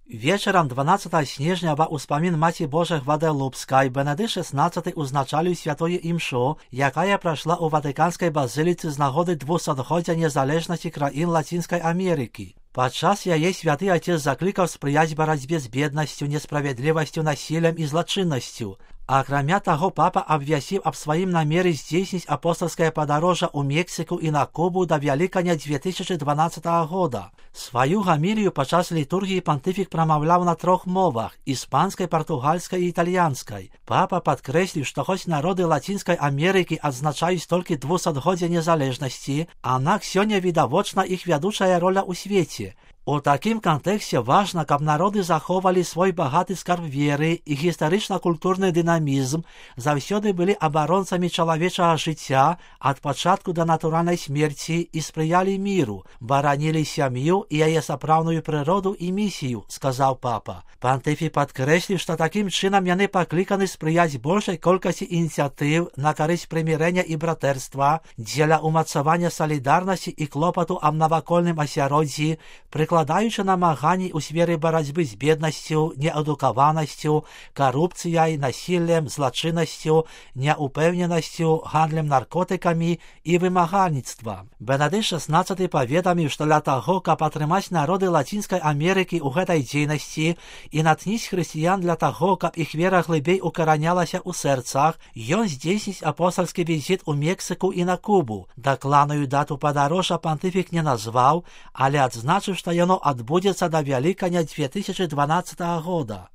Вечером 12 снежня во успамін Маці Божай Гваделупскай Бенедикт XVI узначаліў святое імшо, якая прайшла ў Ватыканскай базыліцы з нагоды 200-годдзя незалежнасці краін Лацінскай Амерыкі. Падчас яе святы отец заклікаў спрыяць барацьбе з беднасцю, несправядлівасцю, насіллем і злачыннасцю. Акрамя таго, папа абвясіў аб сваім намеры здзейсніць апостальскае падарожжа ў Мексіку і на Кубу да Вялікадня 2012 года. Сваю гамілію падчас літургіі пантыфік прамаўляў на 3 мовах – іспанскай, партугальскай і італьянскай. Папа падкрэсліў, што хоць народы Лацінскай Амерыкі адзначаюць толькі 200-годдзе незалежнасці, аднак сёння відавочна іх вядучая роля ў свеце. У такім кантэксце важна, каб народы захоўвалі свой багаты скарб веры і гістарычна-культурны дынамізм, заўсёды былі абаронцамі чалавечага жыцця ад пачатку да натуральнай смерці і спрыялі міру, баранілі сям'ю і яе сапраўдную прыроду і місію, сказаў папа. Пантыфік падкрэсліў, што такім чынам яны пакліканы спрыяць большай колькасці ініцыятыў на карысць прымірэння і братэрства, дзеля ўмацавання салідарнасці і клопату аб навакольным асяроддзі, прыкладаючы намаганні ў сферы барацьбы з беднасцю, неадукаванасцю, карупцыяй, насіллем, злачыннасцю, няўпэўненасцю, гандлем наркотыкамі і вымагальніцтвам. Бенедикт XVI паведаміў, што для таго, каб атрымаць народы Лацінскай Амерыкі ў гэтай дзейнасці і натхніць хрысціян для таго, каб іх вера глыбей укаранялася ў сэрцах, ён здзейсніць апостальскі візіт у Мексіку і на Кубу. Дакладную дату падарожжа пантыфік не назваў, але адзначыў, што яно адбудзецца да Вялікадня 2012 года.